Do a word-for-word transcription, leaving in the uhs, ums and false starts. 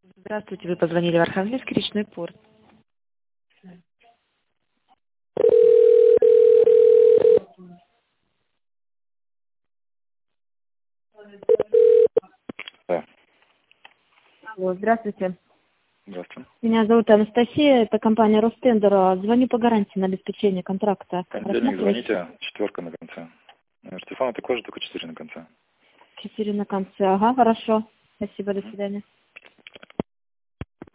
Здравствуйте, вы позвонили в Архангельский речной порт. Да, Алло, здравствуйте. здравствуйте. Меня зовут Анастасия, это компания Ростендер. Звоню по гарантии на обеспечение контракта. Понедельник звоните, четверка на конце. Номер телефона такой же, только четыре на конце. Четыре на конце. Ага, хорошо. Спасибо, до свидания.